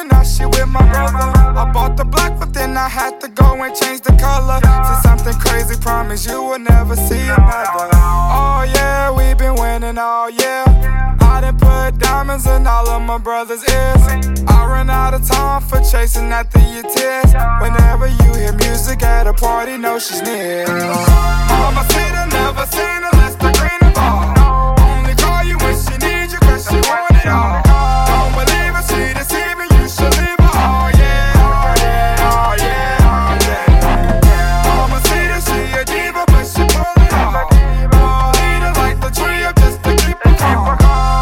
now she with my brother. I bought the black, but then I had to go and change the color to something crazy, promise you will never see another. Oh yeah, we been winning all year. I done put diamonds in all of my brother's ears. I run out of time for chasing after your tears. Whenever you hear music at a party, know she's near. Mama said I never seen her less than green and ball. Only call you when she needs you, cause she want it all. Don't believe her, she deceiving, you should leave her. Oh yeah, oh yeah, oh yeah, oh yeah. Mama said that she a diva, but she pull it off. Ball leader like the tree up just to keep her calm.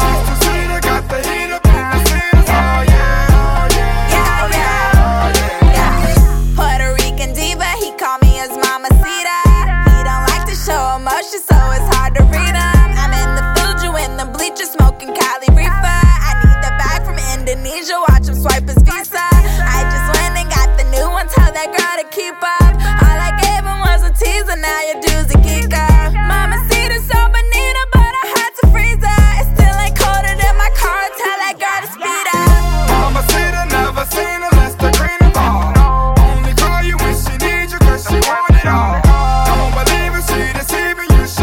So it's hard to read them. I'm in the Fuji in the bleachers smoking Cali reefer. I need the bag from Indonesia, watch him swipe his visa. I just went and got the new one, tell that girl to keep up. All I gave him was a teaser, now your dude's a geeker. Mama see the so bonita, but I had to freeze her. It still ain't colder than my car, tell that girl to speed up. Mama said I never seen her less than green and ball. Only call you when she needs you, cause she want it all. Don't believe her, she deceiving.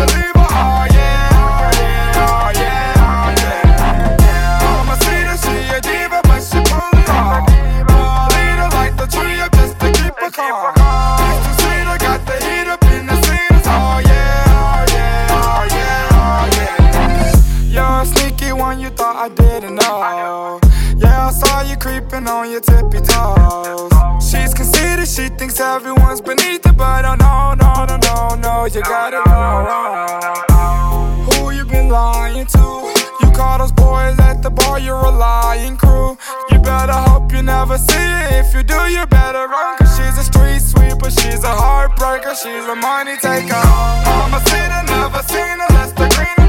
You thought I didn't know. Yeah, I saw you creeping on your tippy toes. She's conceited, she thinks everyone's beneath her, but oh no, no, no, no, no, you got it all wrong. Who you been lying to? You call those boys at the bar, you're a lying crew. You better hope you never see it. If you do, you better run, cause she's a street sweeper, she's a heartbreaker, she's a money taker. Mama said I never seen her less than green.